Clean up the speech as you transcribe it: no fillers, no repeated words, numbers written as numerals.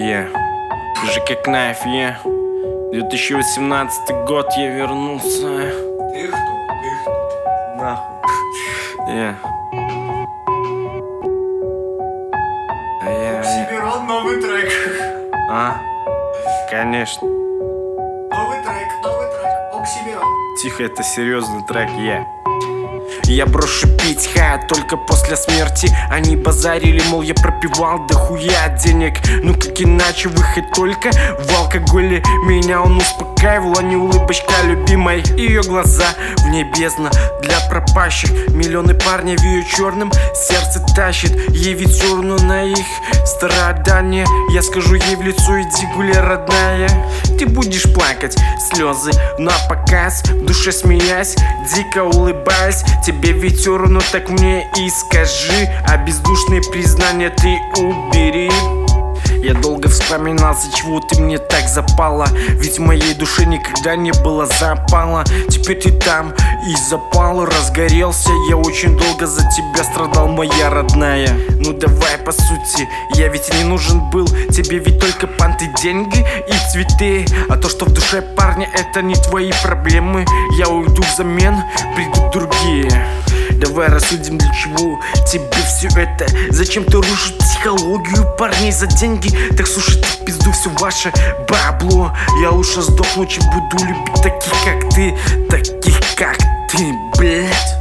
ЖК Кнайф, 2018 год, я вернулся. Ты кто? Нахуй. Оксимирон, новый трек. Конечно. Новый трек, Оксимирон. Тихо, это серьезный трек, Я брошу пить, только после смерти. Они базарили, мол, я пропивал дохуя денег. Ну как иначе, выход только в алкоголе. Меня он успокаивал, а не улыбочка любимой. Ее глаза в ней бездна для пропащих. Миллионы парней в ее черном сердце тащит. Ей ведь все равно на их страдания. Я скажу ей в лицо: иди гуляй, родная. Ты будешь плакать, слезы на показ, в душе смеясь, дико улыбаясь. Тебе ведь все равно, так мне и скажи, а бездушные признания ты убери. Я долго вспоминал, за чего ты мне так запала. Ведь в моей душе никогда не было запала. Теперь ты там и запал, разгорелся. Я очень долго за тебя страдал, моя родная. Ну давай по сути, я ведь не нужен был. Тебе ведь только панты, деньги и цветы. А то, что в душе парня, это не твои проблемы. Я уйду взамен, придут другие. Давай рассудим, для чего тебе все это. Зачем ты рушишь психологию парней за деньги? Так слушайте в пизду все ваше бабло. Я лучше сдохну, чем буду любить таких, как ты. Таких, как ты, блядь.